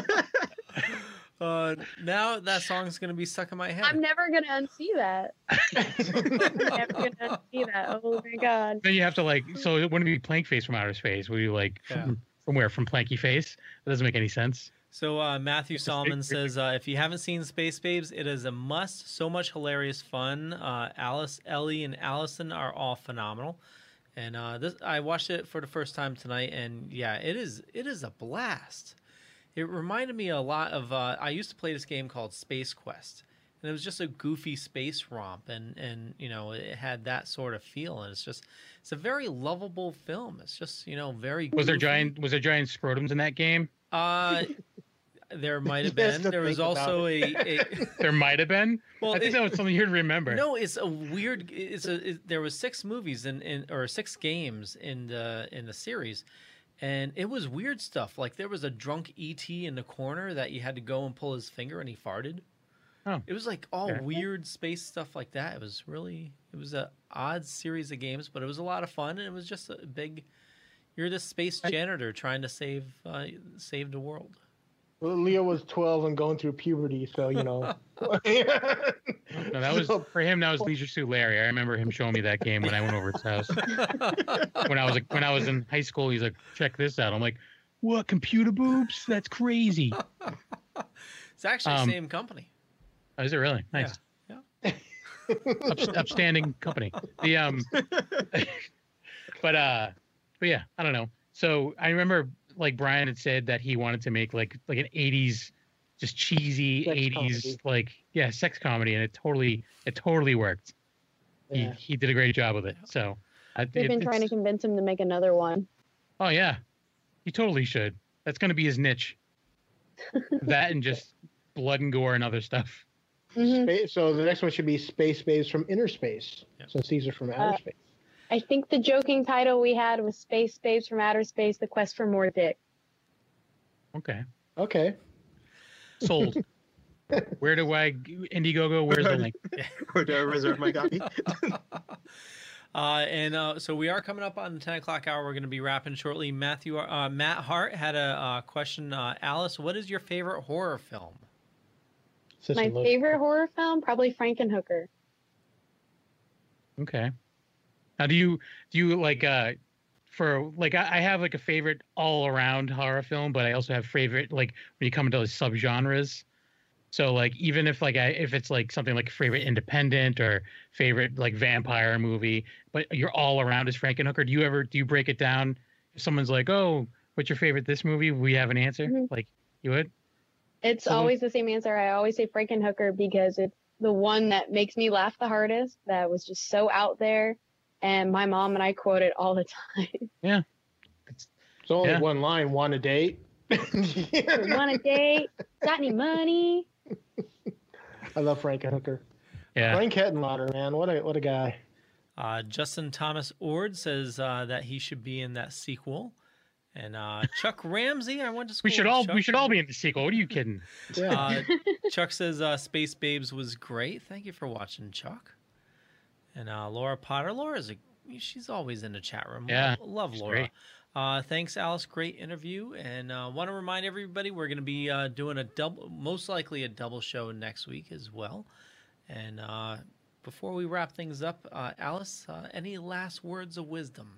Now that song's gonna be stuck in my head. I'm never gonna unsee that. I'm never gonna unsee that. Oh my god. Then you have to so it wouldn't be Plank Face from outer space. Would you from where? From Planky Face? That doesn't make any sense. So Matthew Solomon says, if you haven't seen Space Babes, it is a must. So much hilarious fun. Alice, Ellie, and Allison are all phenomenal. And I watched it for the first time tonight, and yeah, it is a blast. It reminded me a lot of I used to play this game called Space Quest, and it was just a goofy space romp, and you know, it had that sort of feel, and it's a very lovable film. It's just, you know, very goofy. Was there giant scrotums in that game? There might have been. There was also a There might have been. Well, I think that was something you'd remember. No, it's a weird. There was 6 movies or 6 games in the series, and it was weird stuff. Like there was a drunk ET in the corner that you had to go and pull his finger, and he farted. Oh, it was like all weird space stuff like that. It was a odd series of games, but it was a lot of fun, and it was just a big. You're this space janitor trying to save the world. Well, Leo was 12 and going through puberty, so you know. No, that was for him. That was Leisure Suit Larry. I remember him showing me that game when I went over his house. when I was in high school, he's like, "Check this out." I'm like, "What? Computer boobs? That's crazy." It's actually the same company. Oh, is it really? Nice. Yeah. Upstanding company. But yeah, I don't know. So I remember, like Brian had said that he wanted to make like an 80s, just cheesy sex 80s comedy. Sex comedy, and it totally worked. Yeah. He did a great job with it. So we've been trying to convince him to make another one. Oh yeah, he totally should. That's going to be his niche. That and just blood and gore and other stuff. So the next one should be Space Babes from Inner Space, since these are from outer space. I think the joking title we had was Space Babes from Outer Space: The Quest for More Dick. Okay. Sold. Where do I Indiegogo? Where's the link? Where do I reserve my copy? So we are coming up on the 10 o'clock hour. We're going to be wrapping shortly. Matt Hart had a question. Alice, what is your favorite horror film? My favorite horror film, probably Frankenhooker. Okay. Now, do you like for like I have like a favorite all around horror film, but I also have favorite like when you come into the subgenres. So like even if if it's like something like favorite independent or favorite like vampire movie, but your all around is Frankenhooker. Do you break it down? If someone's like, "Oh, what's your favorite this movie?" We have an answer. Like you would. It's always the same answer. I always say Frankenhooker because it's the one that makes me laugh the hardest. That was just so out there, and my mom and I quote it all the time. Yeah. It's only one line. Want a date? Want a date? Got any money? I love Frankenhooker. Yeah. Frank Hettenlotter, man, what a guy. Justin Thomas Ord says that he should be in that sequel, and Chuck Ramsey. I went to school. We should all be in the sequel. What are you kidding? Chuck says Space Babes was great. Thank you for watching, Chuck. And Laura Potter. She's always in the chat room. Yeah, love Laura. Great. Thanks, Alice. Great interview. And want to remind everybody we're going to be doing most likely a double show next week as well. And before we wrap things up, Alice, any last words of wisdom?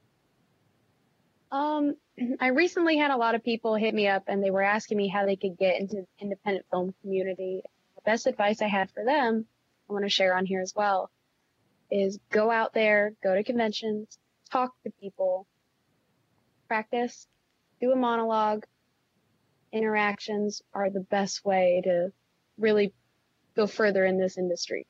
I recently had a lot of people hit me up and they were asking me how they could get into the independent film community. The best advice I had for them, I want to share on here as well, is go out there, go to conventions, talk to people, practice, do a monologue. Interactions are the best way to really go further in this industry.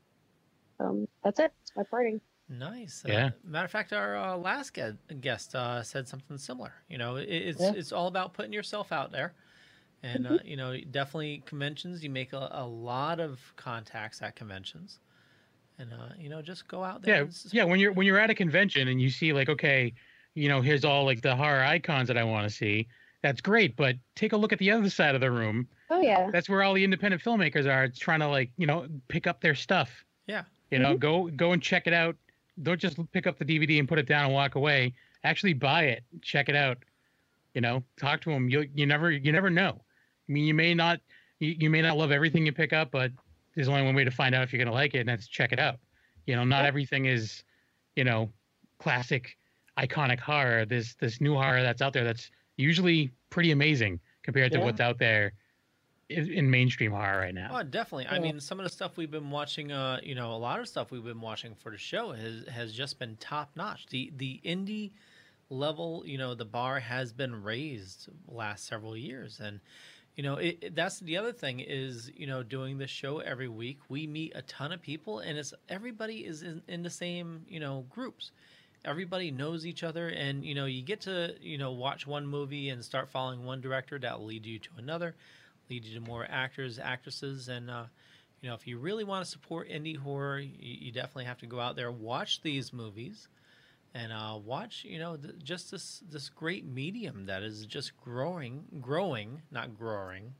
That's it. That's my parting. Nice. Yeah. Matter of fact, our last guest said something similar. It's all about putting yourself out there, and definitely conventions. You make a lot of contacts at conventions, and just go out there. Yeah. When you're at a convention and you see like, okay, here's all like the horror icons that I want to see. That's great, but take a look at the other side of the room. Oh yeah. That's where all the independent filmmakers are trying to pick up their stuff. Yeah. Go and check it out. Don't just pick up the DVD and put it down and walk away. Actually buy it. Check it out. Talk to them. You never know. I mean, you may not love everything you pick up, but there's only one way to find out if you're going to like it, and that's check it out. Not everything is, classic, iconic horror. There's this new horror that's out there that's usually pretty amazing compared to what's out there in mainstream horror right now. Oh, definitely. I mean, some of the stuff we've been watching, a lot of stuff we've been watching for the show has just been top notch. The indie level, the bar has been raised the last several years. And, that's the other thing is, doing this show every week, we meet a ton of people and everybody is in the same, groups. Everybody knows each other, and you get to watch one movie and start following one director that will lead you to another, lead you to more actors, actresses, and if you really want to support indie horror, you definitely have to go out there, watch these movies, and watch just this great medium that is just growing, not growing.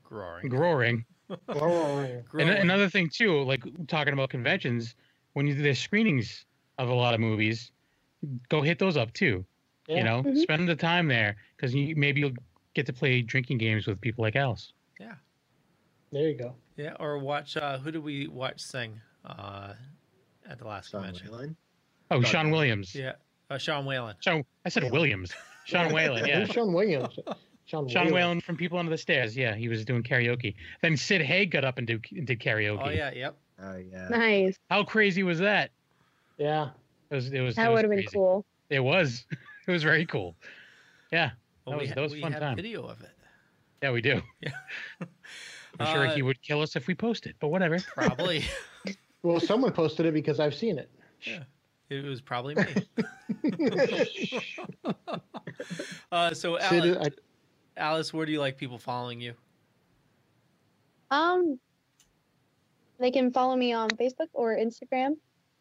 And another thing too, like talking about conventions, when there's screenings of a lot of movies, go hit those up too. Yeah. Spend the time there because maybe you'll get to play drinking games with people like Alice. Yeah. There you go. Yeah, or watch. Who did we watch sing at the last convention? Whalen? Oh, Sean Williams. Yeah, Sean Whalen. I said Williams. Sean Whalen. Yeah. Who's Sean Williams? Sean Whalen from People Under the Stairs. Yeah, he was doing karaoke. Then Sid Haig got up and did karaoke. Oh yeah, yep. Oh yeah. Nice. How crazy was that? Yeah. It was. That would have been cool. It was. It was very cool. Yeah. Well, that was a fun time. Video of it. Yeah, we do. Yeah. I'm sure he would kill us if we post it, but whatever. Probably. Well, someone posted it because I've seen it. Yeah. It was probably me. So Alice, where do you like people following you? They can follow me on Facebook or Instagram.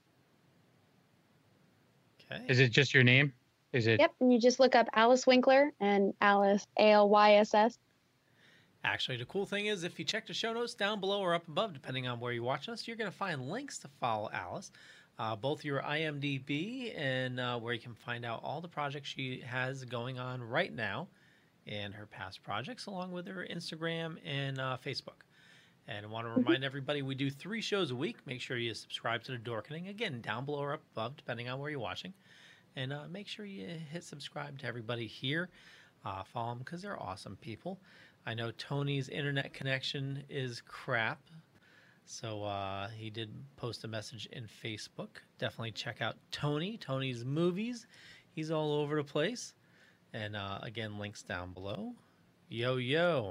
Okay. Is it just your name? Is it? Yep, and you just look up Alice Winkler and Alice ALYSS. Actually, the cool thing is if you check the show notes down below or up above, depending on where you watch us, you're going to find links to follow Alice. Both your IMDb and where you can find out all the projects she has going on right now and her past projects, along with her Instagram and Facebook. And I want to remind everybody, we do 3 shows a week. Make sure you subscribe to The Dorkening. Again, down below or up above, depending on where you're watching. And make sure you hit subscribe to everybody here. Follow them because they're awesome people. I know Tony's internet connection is crap. So he did post a message in Facebook. Definitely check out Tony's movies. He's all over the place. And again, links down below. Yo.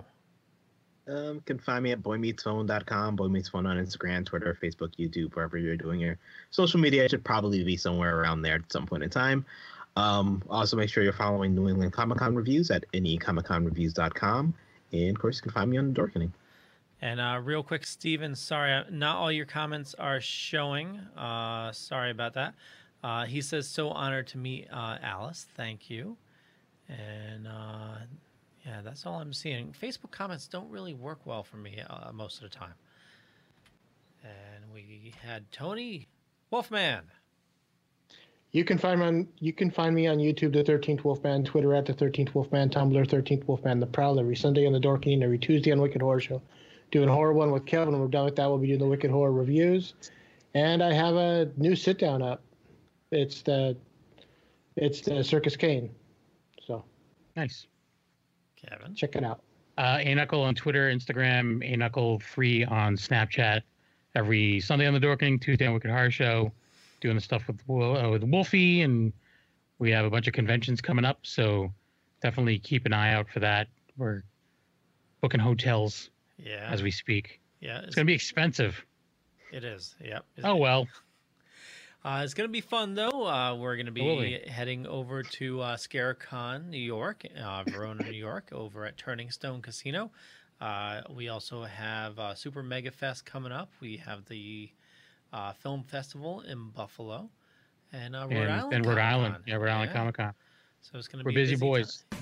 Can find me at boymeetsphone.com, boymeetsphone on Instagram, Twitter, Facebook, YouTube, wherever you're doing your social media. It should probably be somewhere around there at some point in time. Also, make sure you're following New England Comic Con Reviews at necomicconreviews.com. And, of course, you can find me on The Dorkening. And real quick, Steven, sorry, not all your comments are showing. Sorry about that. He says, so honored to meet Alice. Thank you. And... yeah, that's all I'm seeing. Facebook comments don't really work well for me most of the time. And we had Tony Wolfman. You can find me on YouTube, The 13th Wolfman, Twitter at The 13th Wolfman, Tumblr, 13th Wolfman, The Prowl, every Sunday on The Dorkening, every Tuesday on Wicked Horror Show. Doing Horror One with Kevin. When we're done with that, we'll be doing the Wicked Horror Reviews. And I have a new sit-down up. It's the Circus Kane. So nice. Kevin, check it out. A-Knuckle on Twitter, Instagram, A-Knuckle3 on Snapchat. Every Sunday on The Dorkening, Tuesday on Wicked Horror Show. Doing the stuff with Wolfie, and we have a bunch of conventions coming up, so definitely keep an eye out for that. We're booking hotels as we speak. Yeah, it's going to be expensive. It is, yep. Oh, well. It's going to be fun, though. We're going to be heading over to ScareCon, New York, Verona, New York, over at Turning Stone Casino. We also have Super Mega Fest coming up. We have the Film Festival in Buffalo. And Rhode Island. And Rhode Island. Yeah, Rhode Island Comic-Con. So it's going to be busy boys. Time.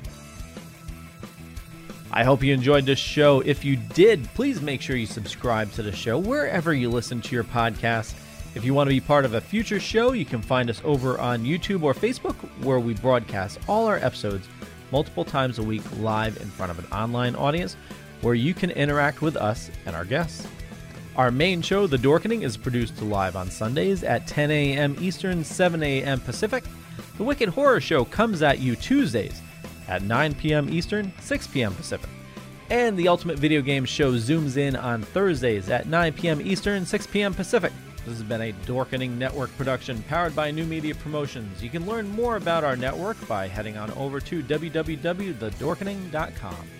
I hope you enjoyed this show. If you did, please make sure you subscribe to the show wherever you listen to your podcast. If you want to be part of a future show, you can find us over on YouTube or Facebook, where we broadcast all our episodes multiple times a week live in front of an online audience, where you can interact with us and our guests. Our main show, The Dorkening, is produced live on Sundays at 10 a.m. Eastern, 7 a.m. Pacific. The Wicked Horror Show comes at you Tuesdays at 9 p.m. Eastern, 6 p.m. Pacific. And the Ultimate Video Game Show zooms in on Thursdays at 9 p.m. Eastern, 6 p.m. Pacific. This has been a Dorkening Network production powered by New Media Promotions. You can learn more about our network by heading on over to www.thedorkening.com.